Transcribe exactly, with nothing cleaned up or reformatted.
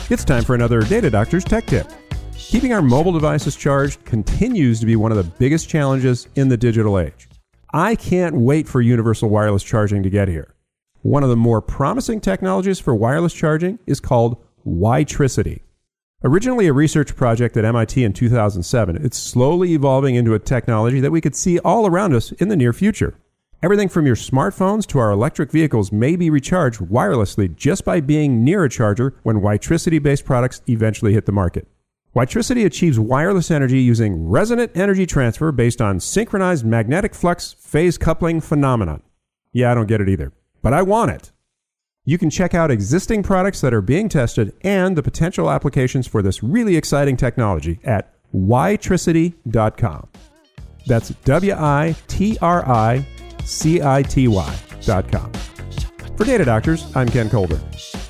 It's time for another Data Doctor's Tech Tip. Keeping our mobile devices charged continues to be one of the biggest challenges in the digital age. I can't wait for universal wireless charging to get here. One of the more promising technologies for wireless charging is called Witricity. Originally a research project at M I T in two thousand seven, it's slowly evolving into a technology that we could see all around us in the near future. Everything from your smartphones to our electric vehicles may be recharged wirelessly just by being near a charger when Witricity-based products eventually hit the market. Witricity achieves wireless energy using resonant energy transfer based on synchronized magnetic flux phase coupling phenomenon. Yeah, I don't get it either, but I want it. You can check out existing products that are being tested and the potential applications for this really exciting technology at witricity dot com. That's W I T R I C I T Y dot com. For Data Doctors, I'm Ken Colbert.